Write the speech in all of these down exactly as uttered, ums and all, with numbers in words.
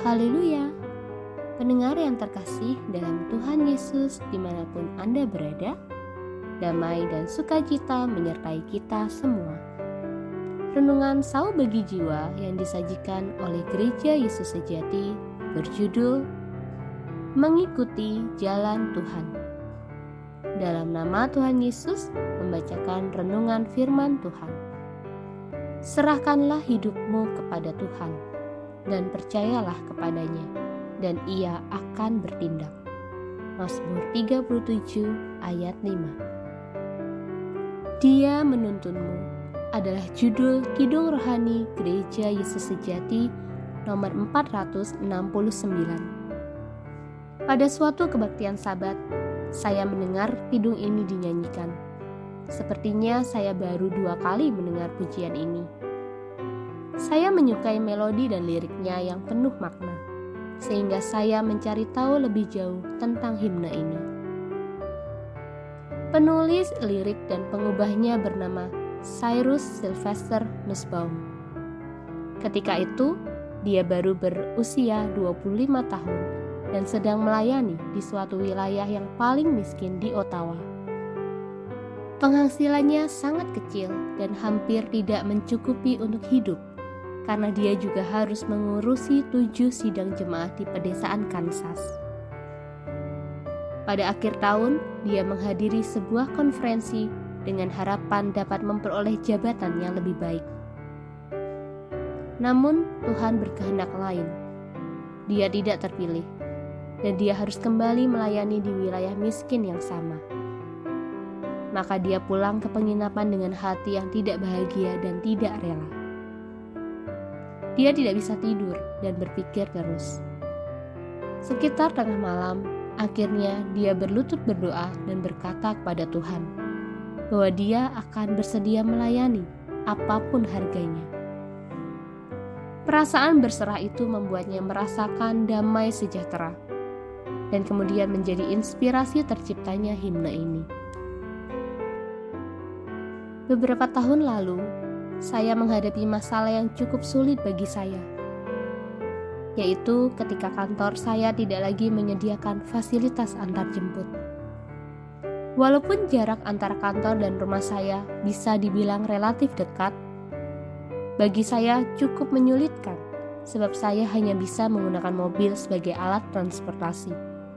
Haleluya! Pendengar yang terkasih dalam Tuhan Yesus dimanapun Anda berada, damai dan sukacita menyertai kita semua. Renungan Sau Bagi Jiwa yang disajikan oleh Gereja Yesus Sejati berjudul Mengikuti Jalan Tuhan. Dalam nama Tuhan Yesus membacakan renungan firman Tuhan. Serahkanlah hidupmu kepada Tuhan dan percayalah kepadanya, dan ia akan bertindak. Mazmur tiga puluh tujuh ayat lima. Dia menuntunmu adalah judul Kidung Rohani Gereja Yesus Sejati nomor empat ratus enam puluh sembilan. Pada suatu kebaktian Sabat, saya mendengar kidung ini dinyanyikan. Sepertinya saya baru dua kali mendengar pujian ini. Saya menyukai melodi dan liriknya yang penuh makna, sehingga saya mencari tahu lebih jauh tentang himne ini. Penulis lirik dan pengubahnya bernama Cyrus Sylvester Nussbaum. Ketika itu, dia baru berusia dua puluh lima tahun dan sedang melayani di suatu wilayah yang paling miskin di Ottawa. Penghasilannya sangat kecil dan hampir tidak mencukupi untuk hidup, karena dia juga harus mengurusi tujuh sidang jemaat di pedesaan Kansas. Pada akhir tahun, dia menghadiri sebuah konferensi dengan harapan dapat memperoleh jabatan yang lebih baik. Namun, Tuhan berkehendak lain. Dia tidak terpilih, dan dia harus kembali melayani di wilayah miskin yang sama. Maka dia pulang ke penginapan dengan hati yang tidak bahagia dan tidak rela. Dia tidak bisa tidur dan berpikir terus. Sekitar tengah malam, akhirnya dia berlutut berdoa dan berkata kepada Tuhan bahwa dia akan bersedia melayani apapun harganya. Perasaan berserah itu membuatnya merasakan damai sejahtera, dan kemudian menjadi inspirasi terciptanya himne ini. Beberapa tahun lalu, saya menghadapi masalah yang cukup sulit bagi saya, yaitu ketika kantor saya tidak lagi menyediakan fasilitas antar jemput. Walaupun jarak antara kantor dan rumah saya bisa dibilang relatif dekat, bagi saya cukup menyulitkan sebab saya hanya bisa menggunakan mobil sebagai alat transportasi.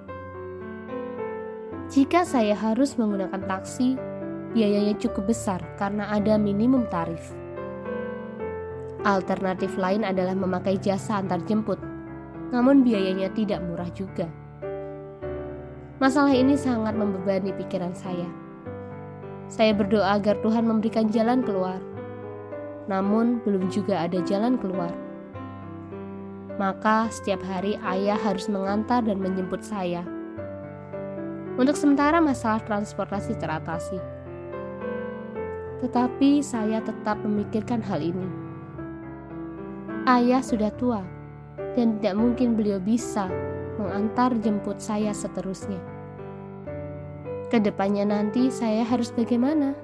Jika saya harus menggunakan taksi, biayanya cukup besar karena ada minimum tarif. Alternatif lain adalah memakai jasa antar jemput, namun biayanya tidak murah juga. Masalah ini sangat membebani pikiran saya. Saya berdoa agar Tuhan memberikan jalan keluar, namun belum juga ada jalan keluar. Maka setiap hari ayah harus mengantar dan menjemput saya. Untuk sementara masalah transportasi teratasi. Tetapi saya tetap memikirkan hal ini. Ayah sudah tua, dan tidak mungkin beliau bisa mengantar jemput saya seterusnya. Kedepannya nanti saya harus bagaimana?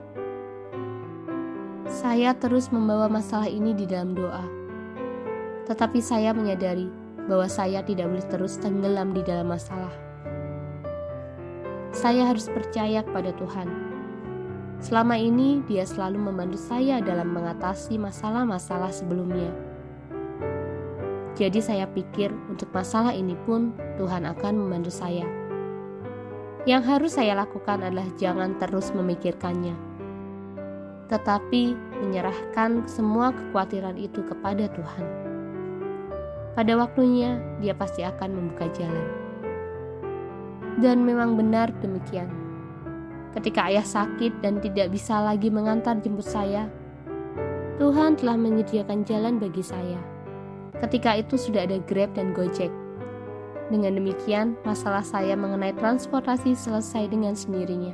Saya terus membawa masalah ini di dalam doa. Tetapi saya menyadari bahwa saya tidak boleh terus tenggelam di dalam masalah. Saya harus percaya kepada Tuhan. Selama ini dia selalu membantu saya dalam mengatasi masalah-masalah sebelumnya. Jadi saya pikir untuk masalah ini pun Tuhan akan membantu saya. Yang harus saya lakukan adalah jangan terus memikirkannya, tetapi menyerahkan semua kekhawatiran itu kepada Tuhan. Pada waktunya dia pasti akan membuka jalan. Dan memang benar demikian. Ketika ayah sakit dan tidak bisa lagi mengantar jemput saya, Tuhan telah menyediakan jalan bagi saya. Ketika itu sudah ada Grab dan Gojek. Dengan demikian, masalah saya mengenai transportasi selesai dengan sendirinya.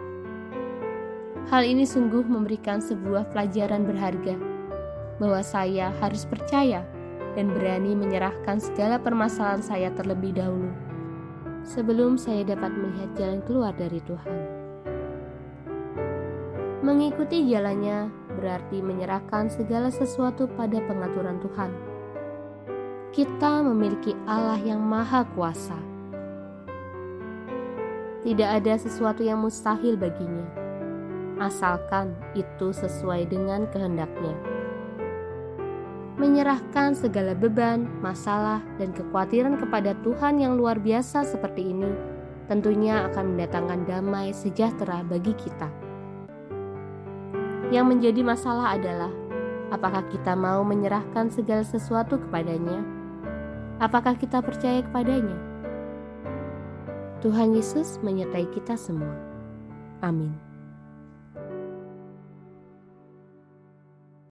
Hal ini sungguh memberikan sebuah pelajaran berharga, bahwa saya harus percaya dan berani menyerahkan segala permasalahan saya terlebih dahulu, sebelum saya dapat melihat jalan keluar dari Tuhan. Mengikuti jalannya berarti menyerahkan segala sesuatu pada pengaturan Tuhan. kita memiliki Allah yang Maha Kuasa. Tidak ada sesuatu yang mustahil baginya, asalkan itu sesuai dengan kehendak-Nya. Menyerahkan segala beban, masalah, dan kekhawatiran kepada Tuhan yang luar biasa seperti ini tentunya akan mendatangkan damai sejahtera bagi kita. Yang menjadi masalah adalah, apakah kita mau menyerahkan segala sesuatu kepadanya? Apakah kita percaya kepadanya? Tuhan Yesus menyertai kita semua. Amin.